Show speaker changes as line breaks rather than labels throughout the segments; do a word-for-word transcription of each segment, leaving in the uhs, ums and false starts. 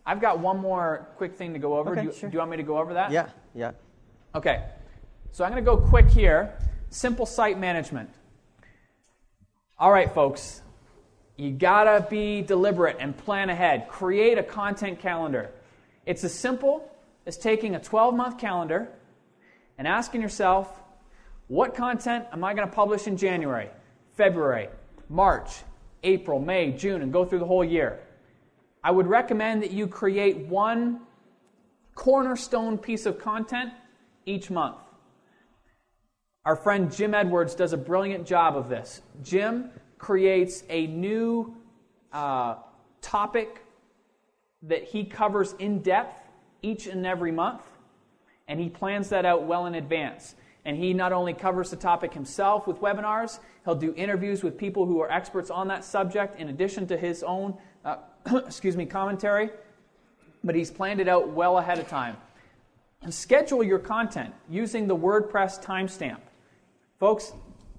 I've got one more quick thing to go over.
Okay,
do, you,
sure.
do you want me to go over that?
Yeah, yeah.
Okay. So I'm going to go quick here. Simple site management. All right, folks. You got to be deliberate and plan ahead. Create a content calendar. It's as simple as taking a twelve-month calendar and asking yourself, what content am I going to publish in January, February, March, April, May, June, and go through the whole year? I would recommend that you create one cornerstone piece of content each month. Our friend Jim Edwards does a brilliant job of this. Jim creates a new uh, topic that he covers in depth each and every month, and he plans that out well in advance. And he not only covers the topic himself with webinars, he'll do interviews with people who are experts on that subject in addition to his own uh, excuse me, commentary, but he's planned it out well ahead of time. And schedule your content using the WordPress timestamp. Folks,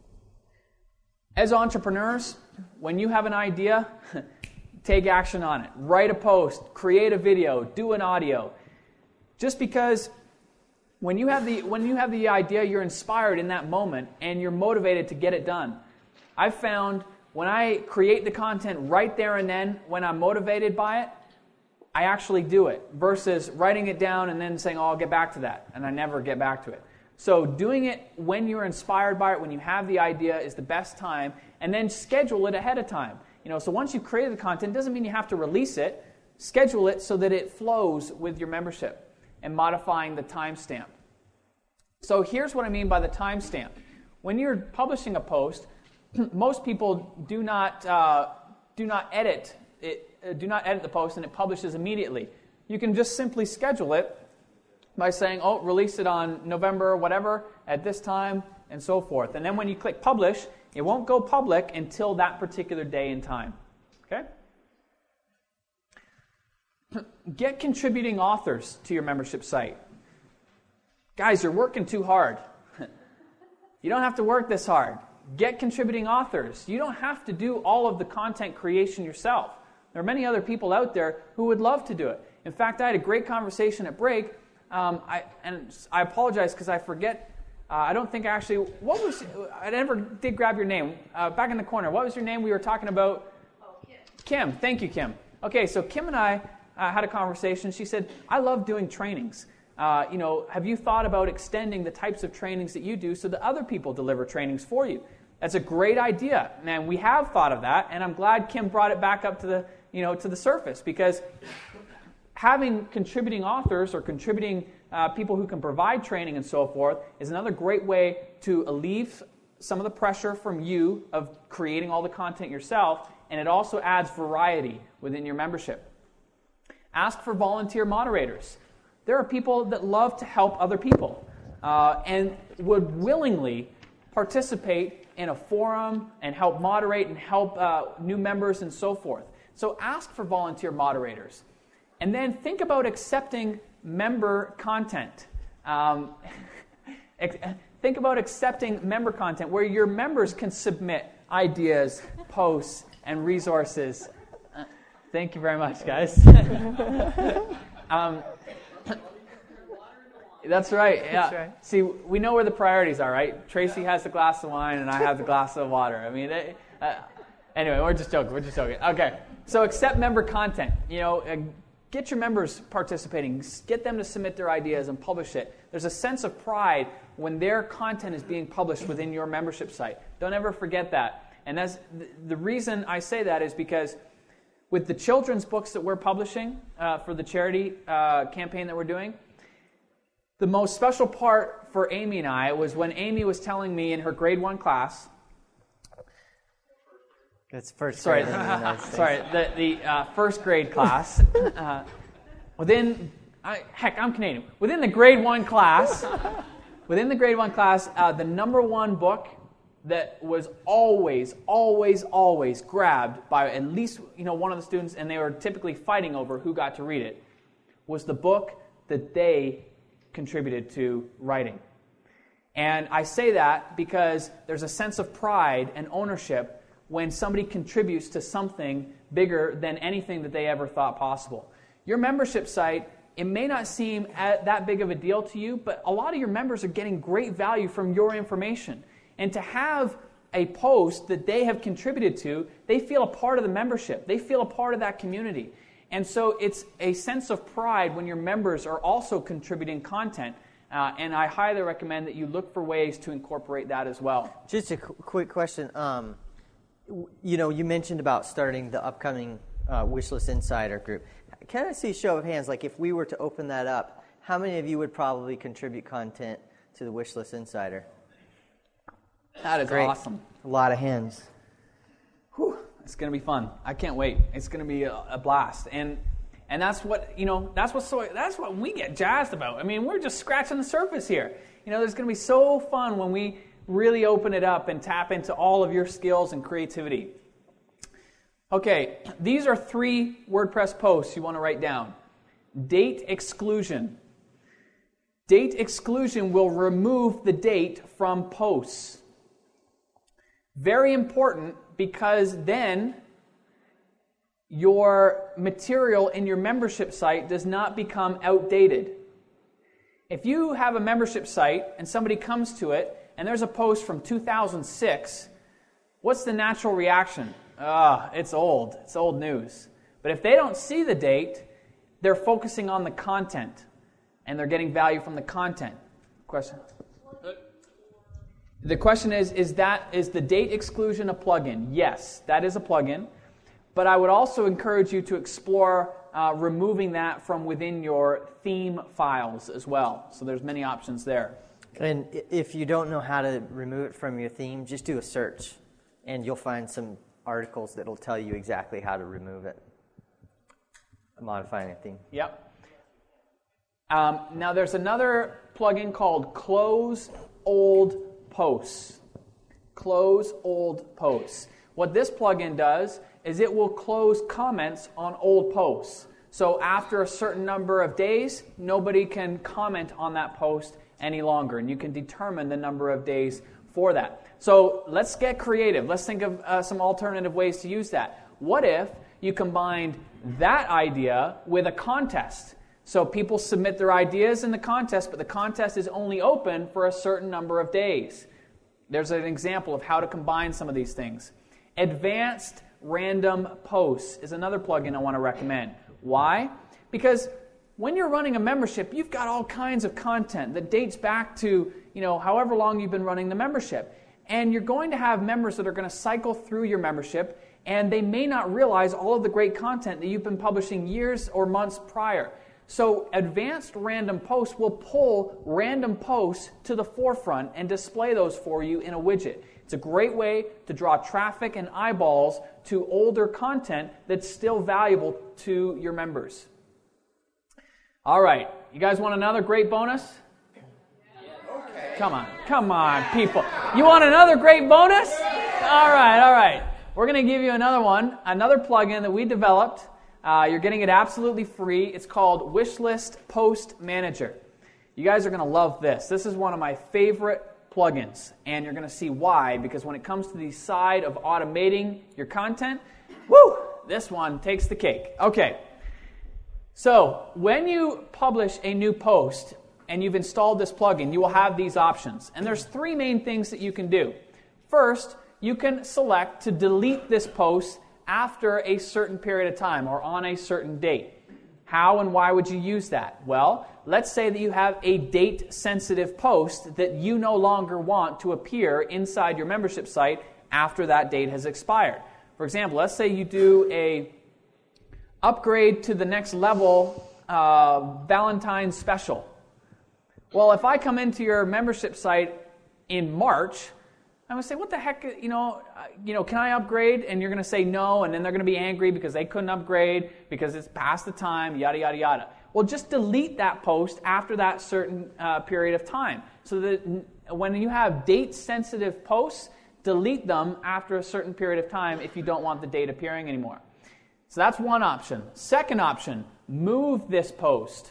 as entrepreneurs, when you have an idea, take action on it. Write a post, create a video, do an audio. Just because when you have the when you have the idea, you're inspired in that moment and you're motivated to get it done. I've found when I create the content right there and then, when I'm motivated by it, I actually do it, versus writing it down and then saying, oh, I'll get back to that, and I never get back to it. So doing it when you're inspired by it, when you have the idea, is the best time, and then schedule it ahead of time. You know, so once you've created the content, it doesn't mean you have to release it. Schedule it so that it flows with your membership, and modifying the timestamp. So here's what I mean by the timestamp. When you're publishing a post, most people do not uh, do not edit it, uh, do not edit the post, and it publishes immediately. You can just simply schedule it by saying, oh, release it on November, whatever, at this time, and so forth. And then when you click publish, it won't go public until that particular day and time. Okay? Get contributing authors to your membership site. Guys, you're working too hard. You don't have to work this hard. Get contributing authors. You don't have to do all of the content creation yourself. There are many other people out there who would love to do it. In fact, I had a great conversation at break. Um, I, and I apologize because I forget. Uh, I don't think I actually. What was? I never did grab your name. Uh, back in the corner. What was your name? We were talking about.
Oh, Kim.
Kim. Thank you, Kim. Okay, so Kim and I uh, had a conversation. She said, "I love doing trainings. Uh, you know, have you thought about extending the types of trainings that you do so that other people deliver trainings for you?" That's a great idea, and we have thought of that. And I'm glad Kim brought it back up to the, you know, to the surface, because having contributing authors or contributing uh, people who can provide training and so forth is another great way to alleviate some of the pressure from you of creating all the content yourself, and it also adds variety within your membership. Ask for volunteer moderators. There are people that love to help other people uh, and would willingly participate in a forum and help moderate and help uh, new members and so forth. So ask for volunteer moderators. And then think about accepting member content. Um, think about accepting member content where your members can submit ideas, posts, and resources. Uh, thank you very much, guys. um, that's right. Yeah.
That's right.
See, we know where the priorities are, right? Tracy has the glass of wine, and I have the glass of water. I mean, they, uh, anyway, we're just joking. We're just joking. Okay. So accept member content. You know. Uh, Get your members participating. Get them to submit their ideas and publish it. There's a sense of pride when their content is being published within your membership site. Don't ever forget that. And that's the reason I say that is because with the children's books that we're publishing uh, for the charity uh, campaign that we're doing, the most special part for Amy and I was when Amy was telling me in her grade one class.
It's first
Sorry,
grade in the United States.
sorry, the the uh, first grade class. Uh, within, I, heck, I'm Canadian. Within the grade one class, within the grade one class, uh, the number one book that was always, always, always grabbed by at least you know one of the students, and they were typically fighting over who got to read it, was the book that they contributed to writing. And I say that because there's a sense of pride and ownership when somebody contributes to something bigger than anything that they ever thought possible. Your membership site, it may not seem that big of a deal to you, but a lot of your members are getting great value from your information. And to have a post that they have contributed to, they feel a part of the membership. They feel a part of that community. And so it's a sense of pride when your members are also contributing content. Uh, and I highly recommend that you look for ways to incorporate that as well.
Just a qu- quick question. Um, w- you know, you mentioned about starting the upcoming uh, Wishlist Insider group. Can I see a show of hands? Like if we were to open that up, how many of you would probably contribute content to the Wishlist Insider?
That is
Great.
Awesome.
A lot of hands.
Whew, it's going to be fun. I can't wait. It's going to be a, a blast. And and that's what, you know, that's what so that's what we get jazzed about. I mean, we're just scratching the surface here. You know, there's going to be so fun when we really open it up and tap into all of your skills and creativity. Okay, these are three WordPress posts you want to write down. Date exclusion. Date exclusion will remove the date from posts. Very important, because then your material in your membership site does not become outdated. If you have a membership site and somebody comes to it and there's a post from two thousand six, what's the natural reaction? Ah, it's old. It's old news. But if they don't see the date, they're focusing on the content and they're getting value from the content. Question? The question is, is that is the date exclusion a plugin? Yes, that is a plugin. But I would also encourage you to explore uh, removing that from within your theme files as well. So there's many options there.
And if you don't know how to remove it from your theme, just do a search, and you'll find some articles that will tell you exactly how to remove it. Modifying a theme.
Yep. Um, now there's another plugin called Close Old Posts. Close Old Posts. What this plugin does is it will close comments on old posts. So after a certain number of days, nobody can comment on that post any longer, and you can determine the number of days for that. So let's get creative. Let's think of uh, some alternative ways to use that. What if you combined that idea with a contest? So people submit their ideas in the contest, but the contest is only open for a certain number of days. There's an example of how to combine some of these things. Advanced Random Posts is another plugin I want to recommend. Why? Because when you're running a membership, you've got all kinds of content that dates back to, you know, however long you've been running the membership. And you're going to have members that are going to cycle through your membership, and they may not realize all of the great content that you've been publishing years or months prior. So Advanced Random Posts will pull random posts to the forefront and display those for you in a widget. It's a great way to draw traffic and eyeballs to older content that's still valuable to your members. All right, you guys want another great bonus? Okay. Come on, come on, people. You want another great bonus? All right, all right. We're going to give you another one, another plugin that we developed. Uh, you're getting it absolutely free. It's called Wishlist Post Manager. You guys are going to love this. This is one of my favorite plugins, and you're going to see why, because when it comes to the side of automating your content, woo, this one takes the cake. Okay, so when you publish a new post and you've installed this plugin, you will have these options, and there's three main things that you can do. First, you can select to delete this post after a certain period of time or on a certain date. How and why would you use that? Well, let's say that you have a date-sensitive post that you no longer want to appear inside your membership site after that date has expired. For example, let's say you do a upgrade to the next level uh, Valentine's special. Well, if I come into your membership site in March, I'm going to say, what the heck, you know, uh, you know, can I upgrade? And you're going to say no, and then they're going to be angry because they couldn't upgrade because it's past the time, yada, yada, yada. Well, just delete that post after that certain uh, period of time. So that when you have date-sensitive posts, delete them after a certain period of time if you don't want the date appearing anymore. So that's one option. Second option, move this post.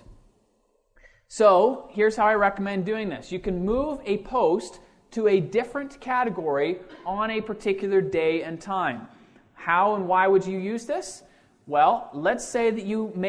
So here's how I recommend doing this. You can move a post to a different category on a particular day and time. How and why would you use this? Well, let's say that you make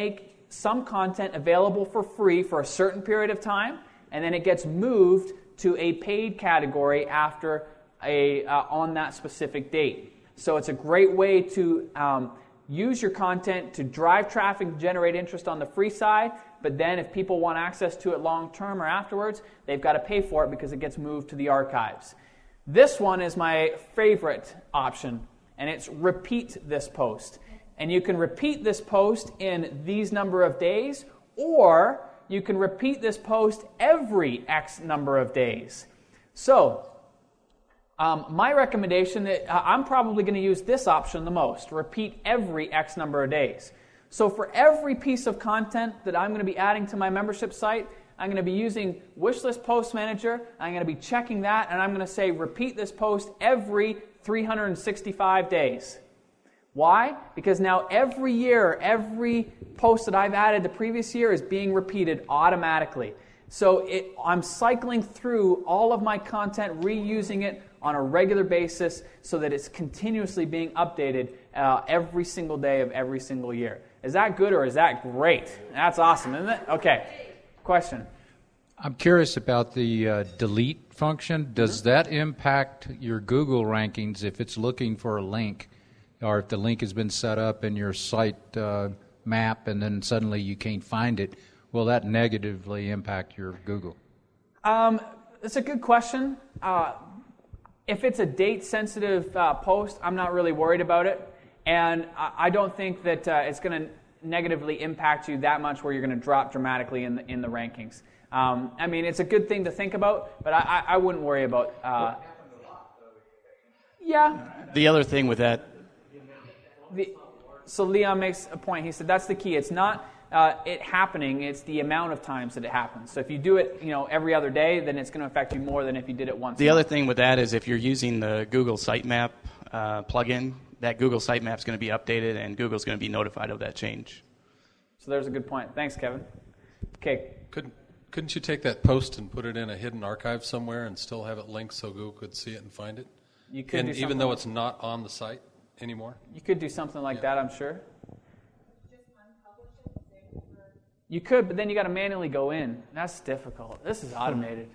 some content available for free for a certain period of time, and then it gets moved to a paid category after a uh, on that specific date. So it's a great way to um, use your content to drive traffic, generate interest on the free side, but then if people want access to it long term or afterwards, they've got to pay for it because it gets moved to the archives. This one is my favorite option, and it's repeat this post. And you can repeat this post in these number of days, or you can repeat this post every X number of days. So, um, my recommendation, that uh, I'm probably going to use this option the most, repeat every X number of days. So for every piece of content that I'm going to be adding to my membership site, I'm going to be using Wishlist Post Manager, I'm going to be checking that, and I'm going to say repeat this post every three hundred sixty-five days. Why? Because now every year, every post that I've added the previous year is being repeated automatically. So it, I'm cycling through all of my content, reusing it on a regular basis so that it's continuously being updated uh, every single day of every single year. Is that good or is that great? That's awesome, isn't it? Okay. Question.
I'm curious about the uh, delete function. Does mm-hmm. that impact your Google rankings if it's looking for a link, or if the link has been set up in your site uh, map and then suddenly you can't find it? Will that negatively impact your Google?
Um, it's a good question. Uh, if it's a date-sensitive uh, post, I'm not really worried about it. And I, I don't think that uh, it's going to negatively impact you that much where you're going to drop dramatically in the, in the rankings. Um, I mean, it's a good thing to think about, but I, I, I wouldn't worry about... Uh, yeah.
The other thing with that...
The, so Leon makes a point. He said that's the key. It's not uh, it happening. It's the amount of times that it happens. So if you do it, you know, every other day, then it's going to affect you more than if you did it once.
The other thing with that is if you're using the Google Sitemap uh, plugin, that Google Sitemap is going to be updated, and Google's going to be notified of that change.
So there's a good point. Thanks, Kevin. Okay.
Could, couldn't you take that post and put it in a hidden archive somewhere and still have it linked so Google could see it and find it?
You could,
and
do
even though it's not on the site anymore?
You could do something like
yeah.
that, I'm sure. You could, but then you got to manually go in. That's difficult. This is automated.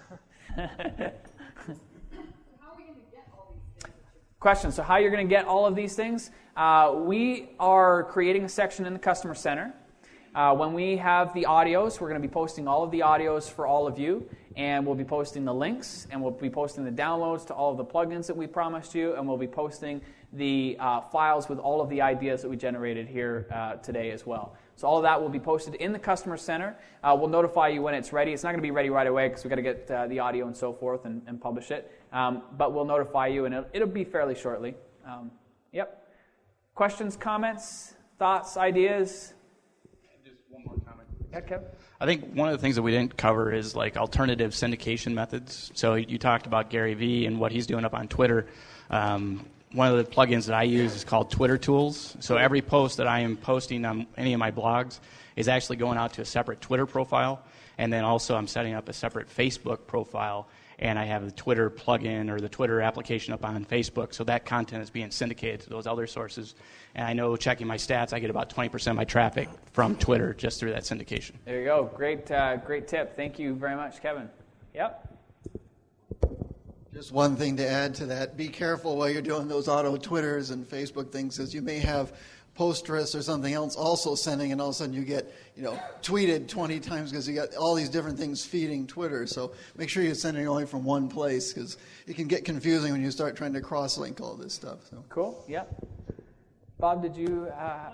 Question, so how you're going to get all of these things? Uh, we are creating a section in the Customer Center. Uh, when we have the audios, we're going to be posting all of the audios for all of you, and we'll be posting the links, and we'll be posting the downloads to all of the plugins that we promised you, and we'll be posting the uh, files with all of the ideas that we generated here uh, today as well. So all of that will be posted in the Customer Center. Uh, we'll notify you when it's ready. It's not going to be ready right away because we've got to get uh, the audio and so forth and, and publish it. Um, but we'll notify you, and it'll, it'll be fairly shortly. Um, yep. Questions, comments, thoughts, ideas?
Just one more comment.
Yeah, Kevin?
I think one of the things that we didn't cover is like alternative syndication methods. So you talked about Gary Vee and what he's doing up on Twitter. Um, one of the plugins that I use is called Twitter Tools. So every post that I am posting on any of my blogs is actually going out to a separate Twitter profile. And then also I'm setting up a separate Facebook profile. And I have the Twitter plugin or the Twitter application up on Facebook. So that content is being syndicated to those other sources. And I know, checking my stats, I get about twenty percent of my traffic from Twitter just through that syndication.
There you go. Great, uh, great tip. Thank you very much, Kevin. Yep.
Just one thing to add to that. Be careful while you're doing those auto Twitters and Facebook things, because you may have Postgres or something else also sending, and all of a sudden you get, you know, tweeted twenty times because you got all these different things feeding Twitter. So make sure you're sending only from one place, because it can get confusing when you start trying to cross-link all this stuff. So.
Cool. Yep. Bob, did you? Uh,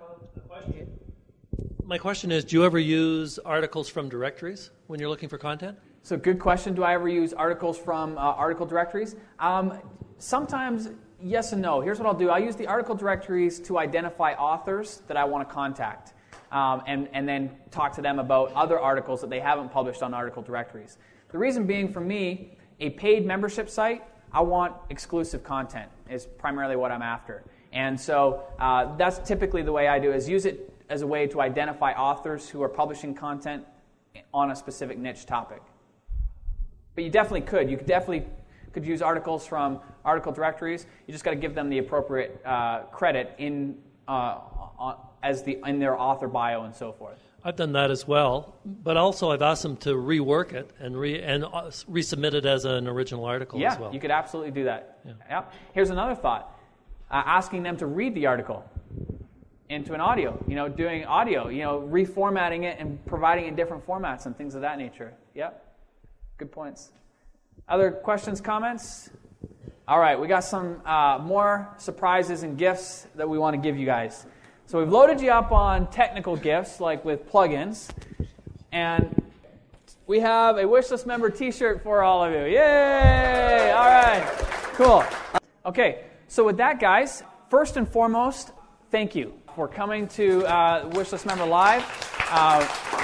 My question is, do you ever use articles from directories when you're looking for content?
So good question. Do I ever use articles from uh, article directories? Um, sometimes yes and no. Here's what I'll do. I'll use the article directories to identify authors that I want to contact, um, and, and then talk to them about other articles that they haven't published on article directories. The reason being, for me, a paid membership site, I want exclusive content is primarily what I'm after. And so uh, that's typically the way I do, is use it as a way to identify authors who are publishing content on a specific niche topic. But you definitely could. You could definitely could use articles from article directories. You just got to give them the appropriate uh, credit in uh, on, as the in their author bio and so forth.
I've done that as well, but also I've asked them to rework it and re and uh, resubmit it as an original article
yeah,
as well.
You could absolutely do that.
Yeah.
Yeah. Here's another thought: uh, asking them to read the article into an audio. You know, doing audio. You know, reformatting it and providing it in different formats and things of that nature. Yep. Good points. Other questions, comments? All right, we got some uh, more surprises and gifts that we want to give you guys. So we've loaded you up on technical gifts, like with plugins, and we have a Wishlist member T-shirt for all of you. Yay! All right, cool. Okay, so with that, guys, first and foremost, thank you for coming to uh, Wishlist Member Live. Uh,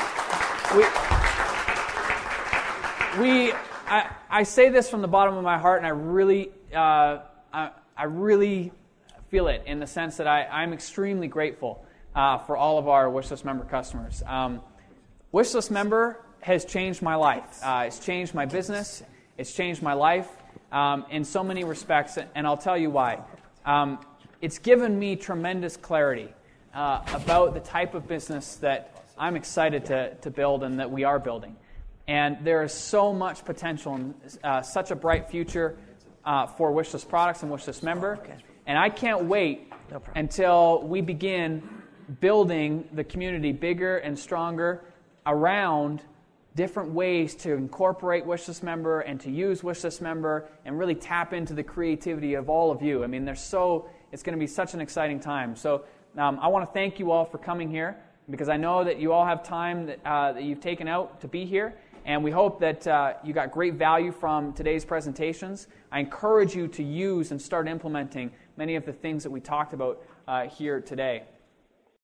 we, we, I, I say this from the bottom of my heart, and I really, uh, I, I really. feel it in the sense that I, I'm extremely grateful uh, for all of our Wishlist member customers. Um, Wishlist member has changed my life. Uh, it's changed my business. It's changed my life um, in so many respects, and I'll tell you why. Um, it's given me tremendous clarity uh, about the type of business that I'm excited to, to build and that we are building. And there is so much potential and uh, such a bright future uh, for Wishlist products and Wishlist member. And I can't wait no until we begin building the community bigger and stronger around different ways to incorporate Wishlist member and to use Wishlist member and really tap into the creativity of all of you. I mean, there's so it's going to be such an exciting time. So um, I want to thank you all for coming here because I know that you all have time that, uh, that you've taken out to be here. And we hope that uh, you got great value from today's presentations. I encourage you to use and start implementing many of the things that we talked about uh, here today.